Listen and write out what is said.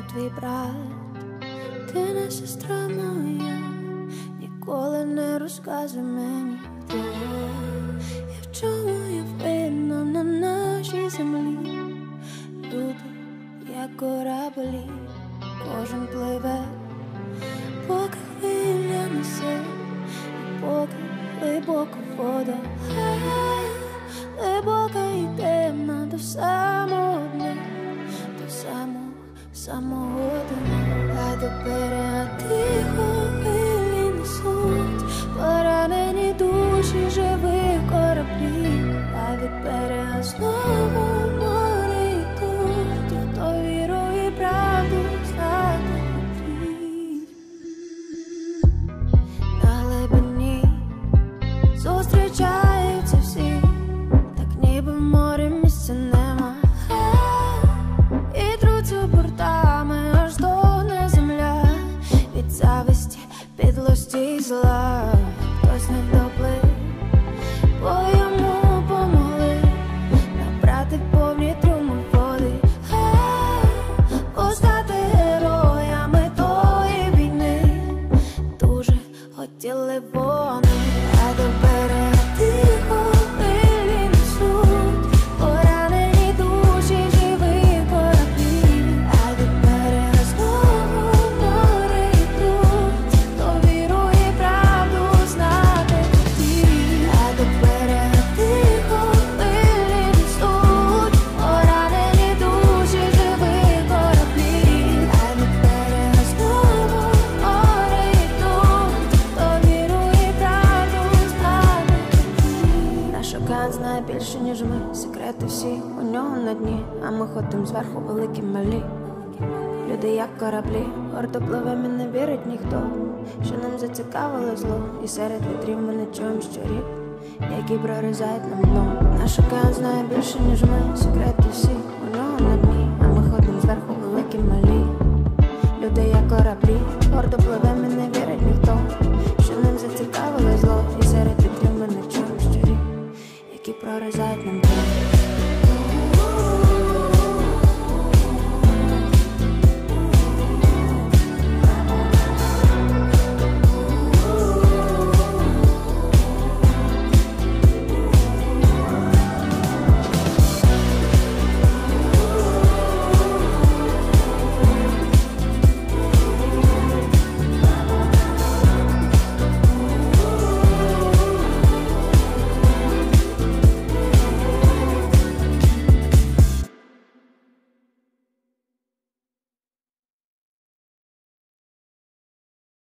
твій брат, ти не сестра моя, ніколи не розказуй мені хто. І в чому є видно на нашій землі. Люди, як кораблі, кожен пливе, поки хвиля несе, і поки глибока вода, глибока і темна до самого дня, до самого дня. А до берега тихо хвилі несуть поранені душі живих кораблів, а від берега знову море йдуть, хто віру і правду знати хотів. На глибині зустрічаються всі, так ніби в морі місця нема, і труться бортами, аж догне земля від зависті, підлості й зла. Хтось не доплив, бо йому помогли набрати повні трюми води, постати героями тої війни дуже хотіли вони. А до берега тихо хвилі несуть поранені душі живих кораблів, а від берега знову море йдуть, хто віру і правду знати хотів. А до берега тихо хвилі несуть поранені душі живих кораблів, а від берега знову море йдуть, хто віру і правду знати хотів. Наш океан знає більше, ніж ми, секрети всі у нього на дні, а ми ходимо зверху великі малі. Люди як кораблі, гордо пливем і не вірить ніхто, що нам зацікавило зло, і серед вітрів ми не чуємо щурів, які прорізають нам дно. Наш океан знає більше, ніж ми, секрети всі